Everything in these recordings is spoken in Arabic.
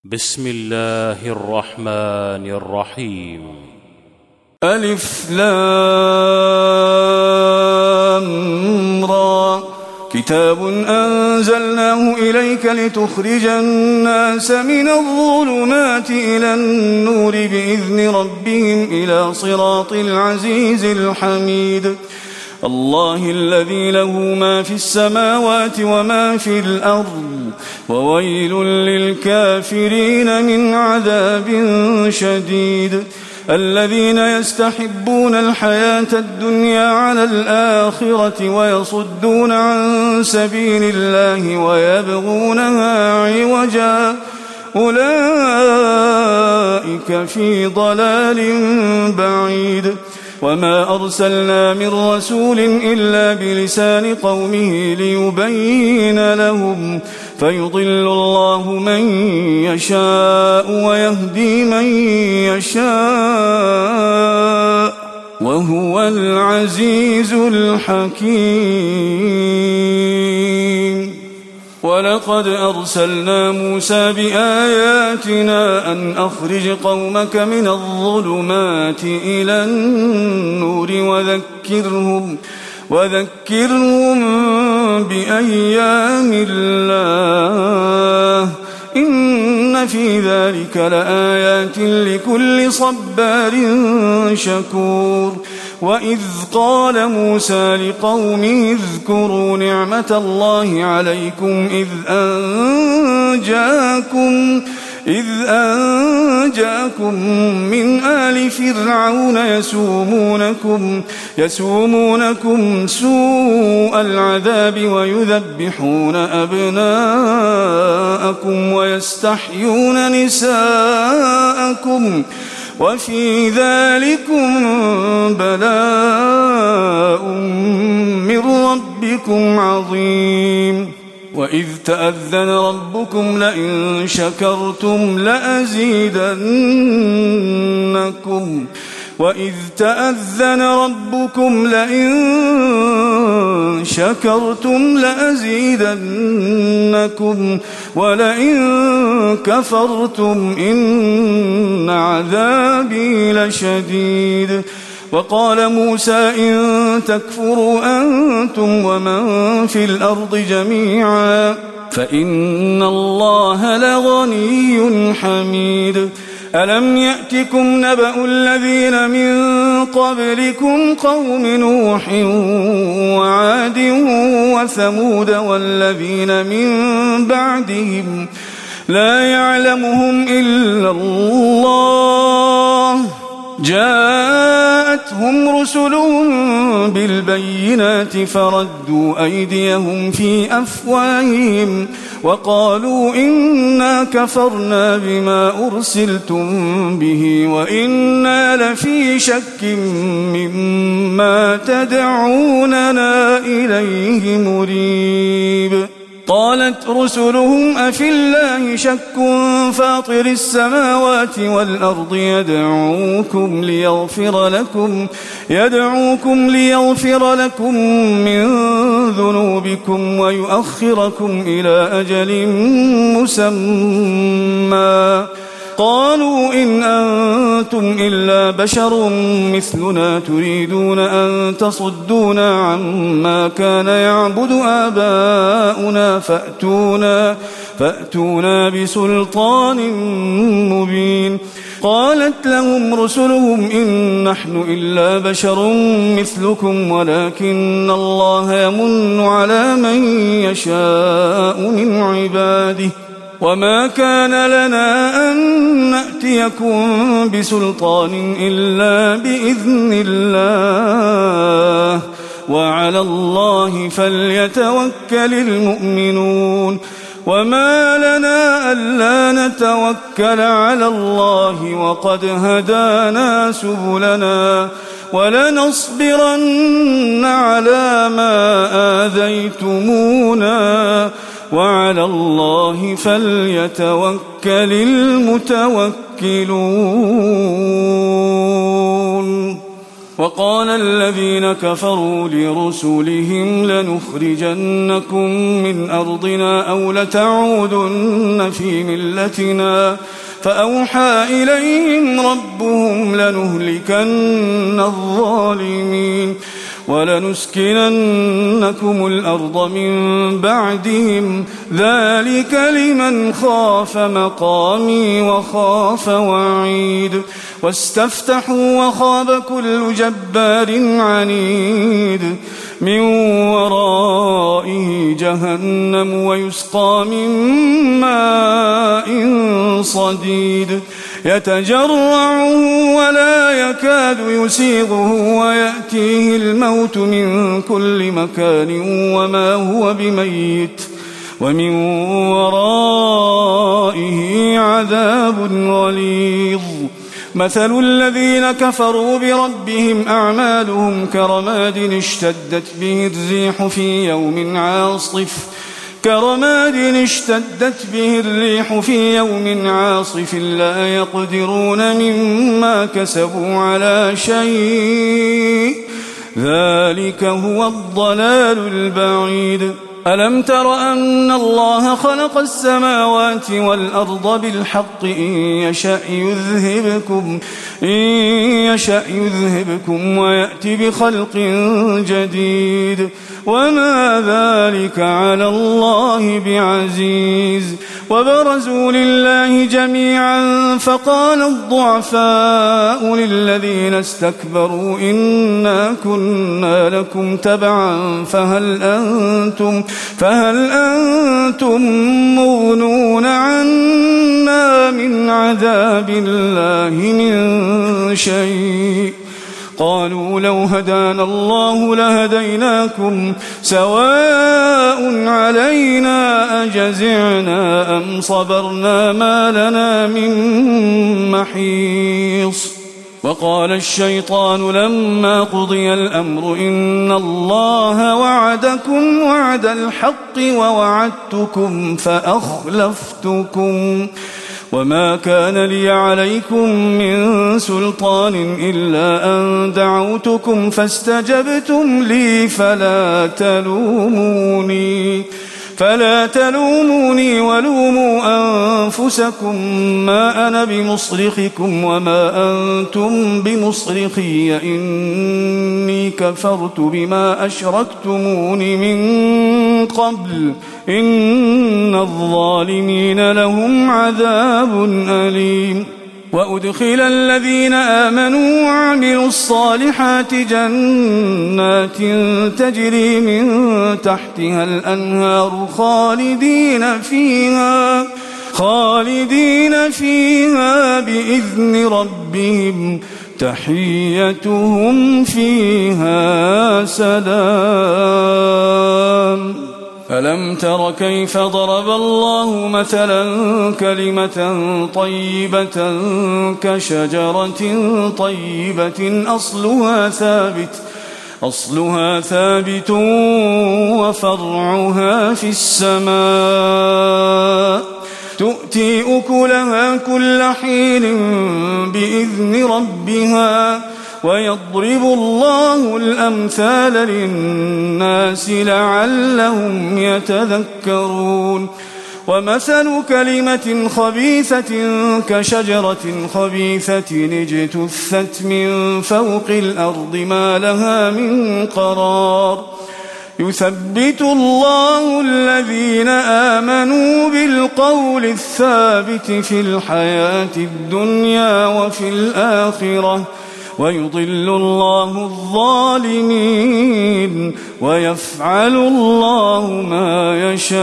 بسم الله الرحمن الرحيم. ألف لام را كتاب أنزلناه إليك لتخرج الناس من الظلمات إلى النور بإذن ربهم إلى صراط العزيز الحميد الله الذي له ما في السماوات وما في الأرض وويل للكافرين من عذاب شديد الذين يستحبون الحياة الدنيا على الآخرة ويصدون عن سبيل الله ويبغونها عوجا أولئك في ضلال بعيد وما أرسلنا من رسول إلا بلسان قومه ليبين لهم فيضل الله من يشاء ويهدي من يشاء وهو العزيز الحكيم ولقد أرسلنا موسى بآياتنا أن أخرج قومك من الظلمات إلى النور وذكرهم بأيام الله إن في ذلك لآيات لكل صبار شكور وإذ قال موسى لقومه اذكروا نعمة الله عليكم إذ أنجاكم من آل فرعون يسومونكم سوء العذاب ويذبحون أبناءكم ويستحيون نساءكم وفي ذلكم بلاء من ربكم عظيم وإذ تأذن ربكم لئن شكرتم لأزيدنكم ولئن كفرتم إن عذابي لشديد وقال موسى إن تكفروا أنتم ومن في الأرض جميعا فإن الله لغني حميد ألم يأتكم نبأ الذين من قبلكم قوم نوح وعاد وثمود والذين من بعدهم لا يعلمهم إلا الله جاءتهم رسلهم بالبينات فردوا أيديهم في أفواههم وقالوا إنا كفرنا بما أرسلتم به وإنا لفي شك مما تدعوننا إليه مريب قالت رسلهم أفي الله شك فاطر السماوات والأرض يدعوكم ليغفر لكم من ذنوبكم ويؤخركم إلى أجل مسمى قالوا إن أنتم إلا بشر مثلنا تريدون أن تصدونا عما كان يعبد آباؤنا فأتونا بسلطان مبين قالت لهم رسلهم إن نحن إلا بشر مثلكم ولكن الله يمن على من يشاء من عباده وما كان لنا أن نأتيكم بسلطان إلا بإذن الله وعلى الله فليتوكل المؤمنون وما لنا ألا نتوكل على الله وقد هدانا سبلنا ولنصبرن على ما آذيتمونا وعلى الله فليتوكل المتوكلون وقال الذين كفروا لرسلهم لنخرجنكم من أرضنا أو لتعودن في ملتنا فأوحى إليهم ربهم لنهلكن الظالمين ولنسكننكم الأرض من بعدهم ذلك لمن خاف مقامي وخاف وعيد واستفتحوا وخاب كل جبار عنيد من ورائه جهنم ويسقى من ماء صديد يتجرعه ولا يكاد يسيغه ويأتيه الموت من كل مكان وما هو بميت ومن ورائه عذاب غليظ مثل الذين كفروا بربهم أعمالهم كرماد اشتدت به الريح في يوم عاصف لا يقدرون مما كسبوا على شيء ذلك هو الضلال البعيد ألم تر أن الله خلق السماوات والأرض بالحق إن يشأ يذهبكم ويأتي بخلق جديد وما ذلك على الله بعزيز وبرزوا لله جميعا فقال الضعفاء للذين استكبروا إنا كنا لكم تبعا فهل أنتم مغنون عنا من عذاب الله من شيء قالوا لو هدانا الله لهديناكم سواء علينا أجزعنا أم صبرنا ما لنا من محيص وقال الشيطان لما قضي الأمر إن الله وعدكم وعد الحق ووعدتكم فأخلفتكم وما كان لي عليكم من سلطان إلا أن دعوتكم فاستجبتم لي فلا تلوموني ولوموا أنفسكم ما أنا بمصرخكم وما أنتم بمصرخي إني كفرت بما أشركتمون من قبل إن الظالمين لهم عذاب أليم وأدخل الذين آمنوا وعملوا الصالحات جنات تجري من تحتها الأنهار خالدين فيها بإذن ربهم تحيتهم فيها سلام ألم تر كيف ضرب الله مثلا كلمة طيبة كشجرة طيبة أصلها ثابت وفرعها في السماء تؤتي أكلها كل حين بإذن ربها ويضرب الله الأمثال للناس لعلهم يتذكرون ومثل كلمة خبيثة كشجرة خبيثة اجتثت من فوق الأرض ما لها من قرار يثبت الله الذين آمنوا بالقول الثابت في الحياة الدنيا وفي الآخرة ويضل الله الظالمين ويفعل الله ما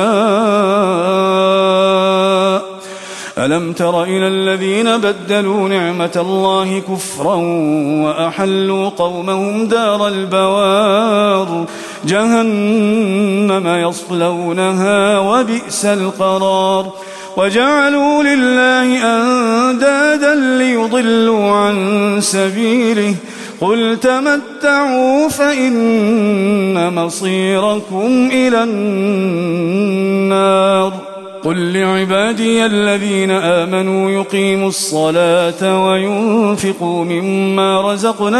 يشاء ألم تر إلى الذين بدلوا نعمة الله كفرا وأحلوا قومهم دار البوار جهنم يصلونها وبئس القرار وجعلوا لله أندادا ليضلوا عن سبيله قل تمتعوا فإن مصيركم إلى النار قل لعبادي الذين آمنوا يقيموا الصلاة وينفقوا مما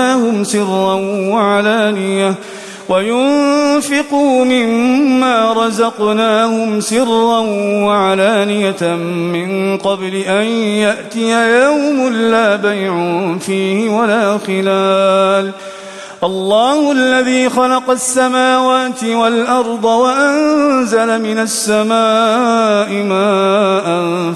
رزقناهم سرا وعلانية من قبل أن يأتي يوم لا بيع فيه ولا خلال. الله الذي خلق السماوات والأرض وأنزل من السماء ماء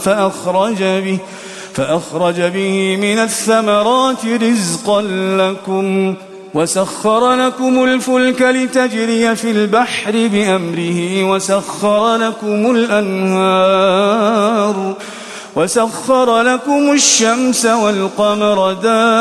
فأخرج به من الثمرات رزقا لكم وسخر لكم الفلك لتجري في البحر بأمره وسخر لكم الشمس والقمر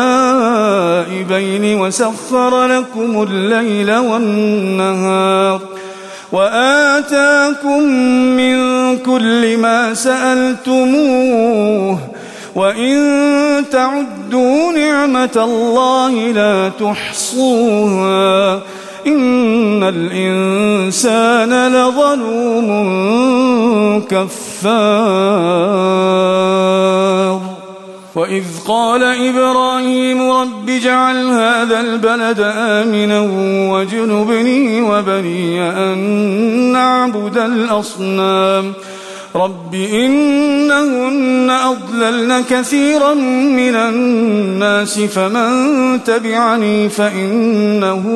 دائبين وسخر لكم الليل والنهار وآتاكم من كل ما سألتموه وإن تعدوا نعمة الله لا تحصوها إن الإنسان لظلوم كفار. وإذ قال إبراهيم رب اجعل هذا البلد آمنا واجنبني وبني أن نعبد الأصنام رب إنهن أضللن كثيرا من الناس فمن تبعني فإنه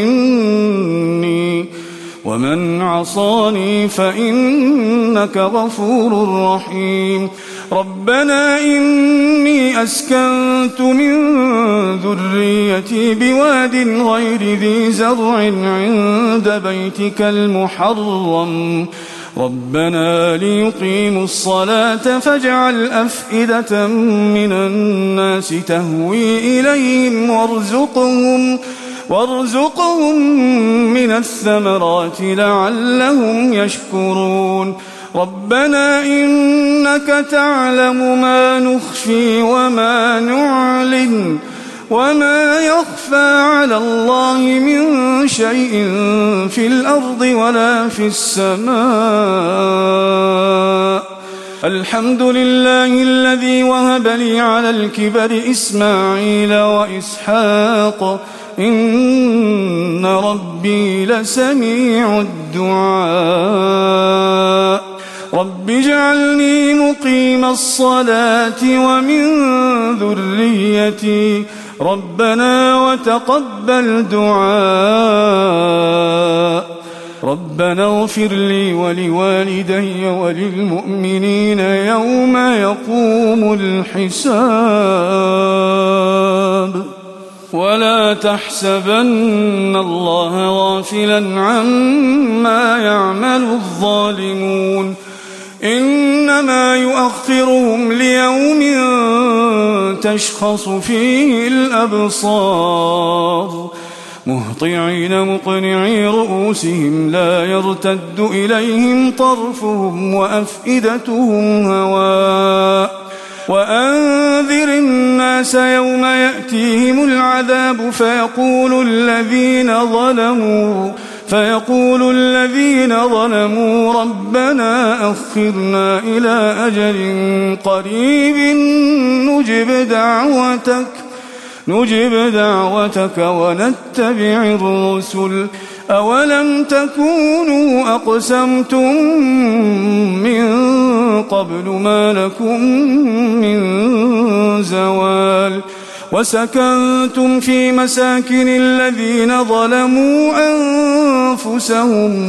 مني ومن عصاني فإنك غفور رحيم. ربنا إني أسكنت من ذريتي بواد غير ذي زرع عند بيتك المحرم ربنا ليقيموا الصلاة فاجعل أفئدة من الناس تهوي إليهم وارزقهم من الثمرات لعلهم يشكرون. ربنا إنك تعلم ما نخفي وما نعلن وما يخفى على الله من شيء في الأرض ولا في السماء. الحمد لله الذي وهب لي على الكبر إسماعيل وإسحاق إن ربي لسميع الدعاء. رب اجعلني مقيم الصلاة ومن ذريتي ربنا وتقبل دعاء. ربنا اغفر لي ولوالدي وللمؤمنين يوم يقوم الحساب. ولا تحسبن الله غافلا عما يعمل الظالمون إنما يؤخرهم ليوم تشخص فيه الأبصار مهطعين مقنعي رؤوسهم لا يرتد إليهم طرفهم وأفئدتهم هواء. وأنذر الناس يوم يأتيهم العذاب فيقول الذين ظلموا ربنا أخرنا إلى أجل قريب نجب دعوتك ونتبع الرسل أولم تكونوا أقسمتم من قبل ما لكم من زوال وسكنتم في مساكن الذين ظلموا أنفسهم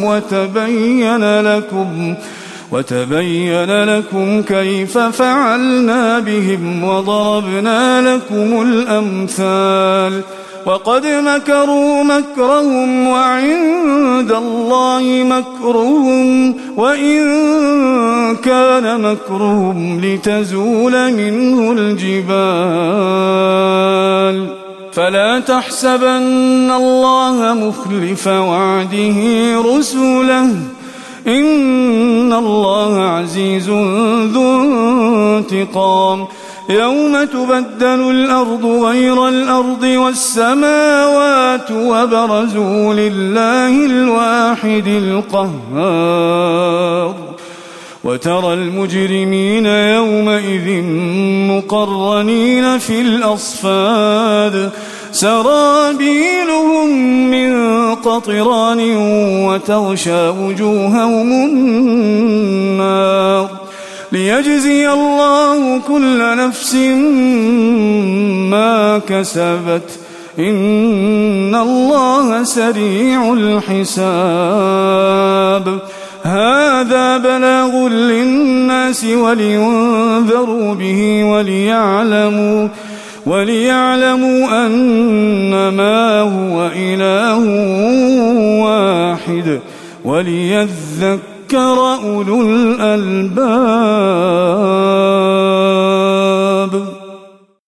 وتبين لكم كيف فعلنا بهم وضربنا لكم الأمثال. وقد مكروا مكرهم وعند الله مكرهم وإن كان مكرهم لتزول منه الجبال. فلا تحسبن الله مخلف وعده رسله إن الله عزيز ذو انتقام. يوم تبدل الأرض غير الأرض والسماوات وترى المجرمين يومئذ مقرنين في الأصفاد سرابيلهم من قطران وتغشى وجوههم النار ليجزي الله كل نفس ما كسبت إن الله سريع الحساب هذا بلاغ للناس ولينذروا به وليعلموا أنما هو إله واحد وليذكر أولو الألباب.